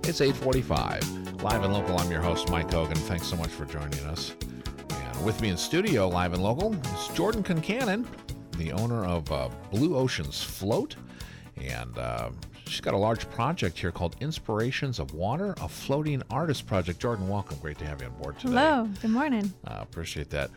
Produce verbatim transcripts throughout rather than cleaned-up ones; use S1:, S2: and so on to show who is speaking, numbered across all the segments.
S1: It's eight forty-five. Live and local, I'm your host, Mike Hogan. Thanks so much for joining us. And with me in studio, live and local, is Jordan Concannon, the owner of uh, Blue Oceans Float. And uh, she's got a large project here called Inspirations of Water, a floating artist project. Jordan, welcome. Great to have you on board today.
S2: Hello. Good morning.
S1: Uh, appreciate that.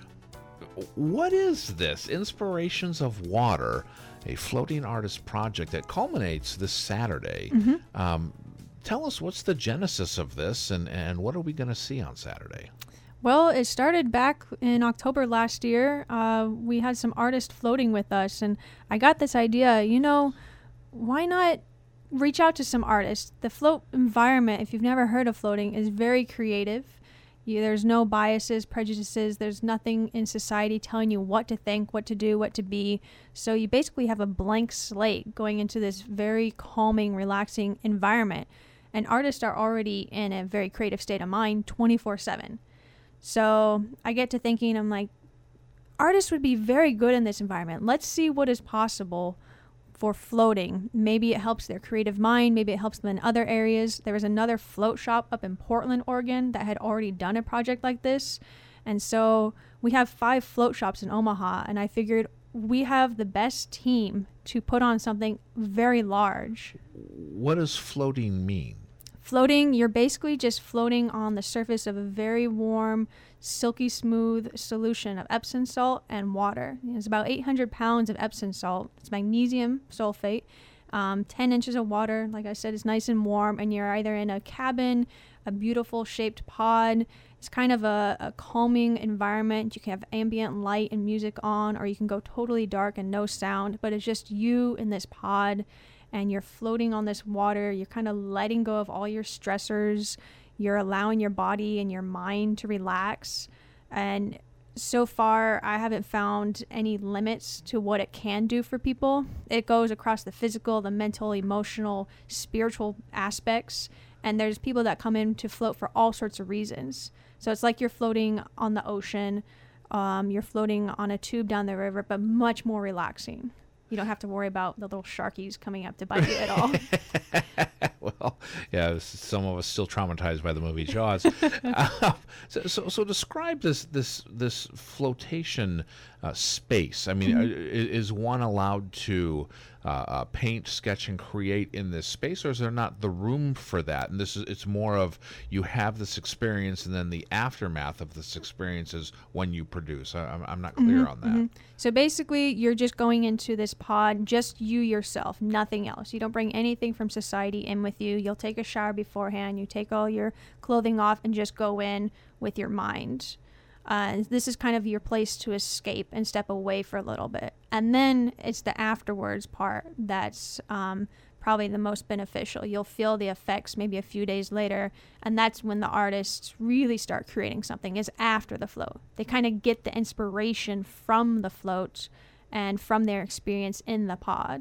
S1: What is this, Inspirations of Water, a floating artist project that culminates this Saturday?
S2: Mm-hmm.
S1: Um, tell us, what's the genesis of this, and, and what are we going to see on Saturday?
S2: Well, it started back in October last year. Uh, we had some artists floating with us, and I got this idea, you know, why not reach out to some artists? The float environment, if you've never heard of floating, is very creative. You, there's no biases, prejudices. There's nothing in society telling you what to think, what to do, what to be. So you basically have a blank slate going into this very calming, relaxing environment. And artists are already in a very creative state of mind twenty-four seven. So I get to thinking, I'm like, artists would be very good in this environment. Let's see what is possible for floating. Maybe it helps their creative mind. Maybe it helps them in other areas. There was another float shop up in Portland, Oregon that had already done a project like this. And so we have five float shops in Omaha, and I figured we have the best team to put on something very large.
S1: What does floating mean?
S2: Floating, you're basically just floating on the surface of a very warm, silky smooth solution of Epsom salt and water. It's about eight hundred pounds of Epsom salt. It's magnesium sulfate. Um, ten inches of water, like I said, is nice and warm, and you're either in a cabin, a beautiful shaped pod. It's kind of a, a calming environment. You can have ambient light and music on, or you can go totally dark and no sound, but it's just you in this pod, and you're floating on this water. You're kind of letting go of all your stressors. You're allowing your body and your mind to relax. And so far, I haven't found any limits to what it can do for people. It goes across the physical, the mental, emotional, spiritual aspects. And there's people that come in to float for all sorts of reasons. So it's like you're floating on the ocean. Um, you're floating on a tube down the river, but much more relaxing. You don't have to worry about the little sharkies coming up to bite you at all.
S1: Well, yeah, some of us still traumatized by the movie Jaws. uh, so, so, so describe this this this flotation uh, space. I mean, mm-hmm. is one allowed to uh, uh, paint, sketch, and create in this space, or is there not the room for that? And this is it's more of you have this experience, and then the aftermath of this experience is when you produce. I, I'm, I'm not clear
S2: mm-hmm,
S1: on that.
S2: Mm-hmm. So basically, you're just going into this pod, just you yourself, nothing else. You don't bring anything from society in with you. You'll take a shower beforehand. You take all your clothing off and just go in with your mind. Uh, this is kind of your place to escape and step away for a little bit. And then it's the afterwards part that's um, probably the most beneficial. You'll feel the effects maybe a few days later, and that's when the artists really start creating something, is after the float. They kind of get the inspiration from the float and from their experience in the pod.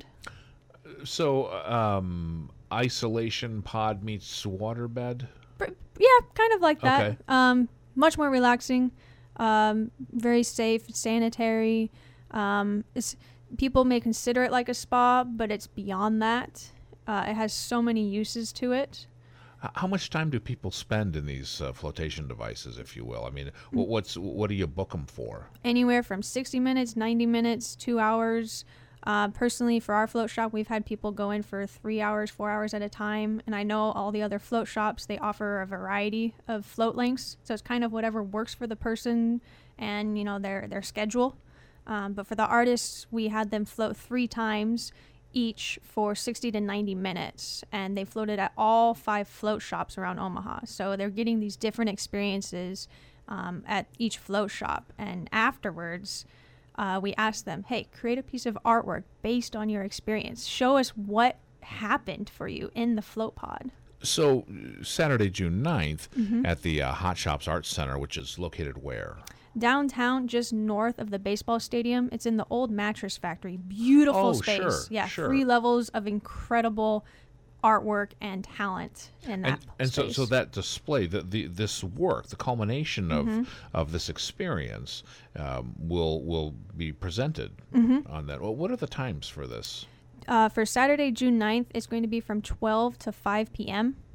S1: So, um, isolation pod meets waterbed?
S2: Yeah, kind of like that.
S1: Okay.
S2: Um, much more relaxing, um, very safe, sanitary. Um, it's, people may consider it like a spa, but it's beyond that. Uh, it has so many uses to it.
S1: How much time do people spend in these uh, flotation devices, if you will? I mean, what, what's what do you book them for?
S2: Anywhere from sixty minutes, ninety minutes, two hours. Uh, personally, for our float shop, we've had people go in for three hours, four hours at a time. And I know all the other float shops, they offer a variety of float lengths. So it's kind of whatever works for the person and, you know, their, their schedule. Um, but for the artists, we had them float three times each for sixty to ninety minutes. And they floated at all five float shops around Omaha. So they're getting these different experiences um, at each float shop. And afterwards, Uh, we asked them, hey, create a piece of artwork based on your experience. Show us what happened for you in the float pod.
S1: So Saturday, June ninth,
S2: mm-hmm.
S1: at the uh, Hot Shops Arts Center, which is located where?
S2: Downtown, just north of the baseball stadium. It's in the old mattress factory. Beautiful
S1: oh,
S2: space.
S1: Sure,
S2: yeah,
S1: sure.
S2: Three levels of incredible artwork and talent in that
S1: and, and
S2: space.
S1: so so that display, the, the this work, the culmination of
S2: mm-hmm.
S1: of this experience um, will will be presented
S2: mm-hmm.
S1: on that. Well, what are the times for this?
S2: Uh, for Saturday, June ninth, it's going to be from twelve to five p.m.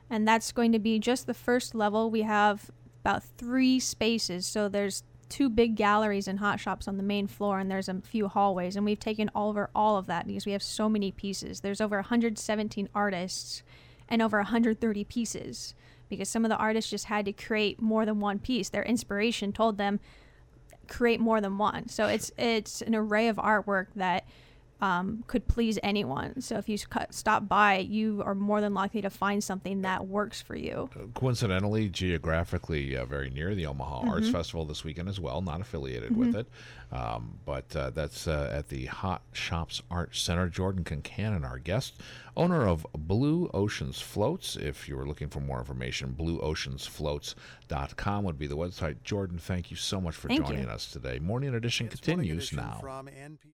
S2: And that's going to be just the first level. We have about three spaces. So there's two big galleries and hot shops on the main floor, and there's a few hallways. And we've taken over all of that because we have so many pieces. There's over one hundred seventeen artists and over one hundred thirty pieces because some of the artists just had to create more than one piece. Their inspiration told them create more than one. So it's it's an array of artwork that Um, could please anyone. So if you cut, stop by, you are more than likely to find something that works for you.
S1: Coincidentally, geographically uh, very near the Omaha mm-hmm. Arts Festival this weekend as well, not affiliated mm-hmm. with it. Um, but uh, that's uh, at the Hot Shops Art Center. Jordan Concannon, our guest, owner of Blue Oceans Floats. If you were looking for more information, blue oceans floats dot com would be the website. Jordan, thank you so much for
S2: thank
S1: joining
S2: you.
S1: us today. Morning Edition
S3: It's
S1: continues
S3: Edition
S1: now.
S3: From N P-